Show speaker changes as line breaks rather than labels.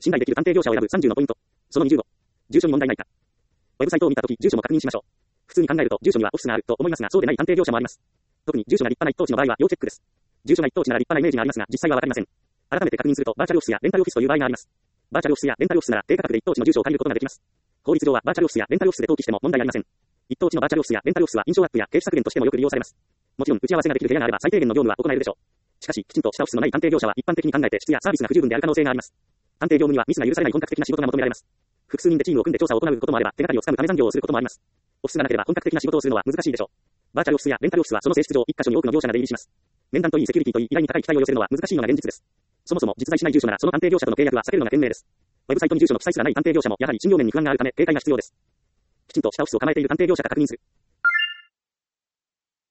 信頼できる探偵業者を選ぶ30のポイント。その25。住所に問題ないか。ウェブサイトを見たとき、住所も確認しましょう。普通に考えると、住所にはオフィスがあると思いますが、そうでない探偵業者もあります。特に住所が立派な一等地の場合は要チェックです。住所が一等地なら立派なイメージがありますが、実際はわかりません。改めて確認すると、バーチャルオフィスやレンタルオフィスという場合があります。バーチャルオフィスやレンタルオフィスなら低価格で一等地の住所を借りることができます。法律上はバーチャルオフィスやレンタルオフィスで登記しても問題ありません。一等地のバーチャルオフィスやレンタルオフィスは印象アップや経費削減としてもよく利用されます。もちろん打ち合わせができる部屋があれば最低限の業務は行えるでしょう。しかし、きちんとしたオフィスのない探偵業者は一般的に考えて質やサービスが不十分である可能性があります。探偵業務にはミスが許されない本格的な仕事が求められます。複数人でチームを組んで調査を行うこともあれば、手がかりをつかむため残業をすることもあります。オフィスがなければ本格的な仕事をするのは難しいでしょう。バーチャルオフィスやレンタルオフィスはその性質上、一箇所に多くの業者が出入りします。面談といいセキュリティといい依頼に高い期待を寄せるのは難しいのが現実です。そもそも実在しない住所ならその探偵業者との契約は避けるのが賢明です。ウェブサイトに住所の記載すらない探偵業者もやはり信用面に不安があるため警戒が必要です。きちんとしたオフィスを構えている探偵業者か確認する。